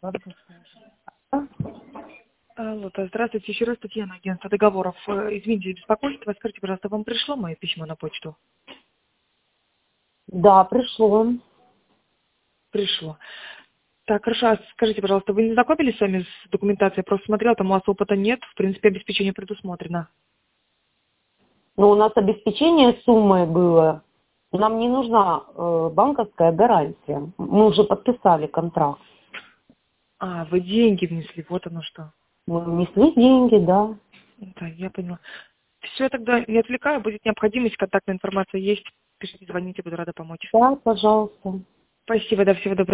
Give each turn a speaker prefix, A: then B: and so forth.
A: Алло, да, здравствуйте, еще раз Татьяна, агентство договоров. Извините, беспокойство. Скажите, пожалуйста, вам пришло мое письмо на почту?
B: Да, пришло.
A: Пришло. Так, хорошо, а скажите, пожалуйста, вы не знакомились с вами с документацией? Я просто смотрела, там у вас опыта нет, в принципе, обеспечение предусмотрено.
B: Но у нас обеспечение суммой было. Нам не нужна банковская гарантия. Мы уже подписали контракт.
A: А, вы деньги внесли, вот оно что.
B: Мы внесли деньги, да.
A: Да, я поняла. Все, тогда не отвлекаю, будет необходимость, контактная информация есть. Пишите, звоните, буду рада помочь.
B: Да, пожалуйста.
A: Спасибо, да, всего доброго.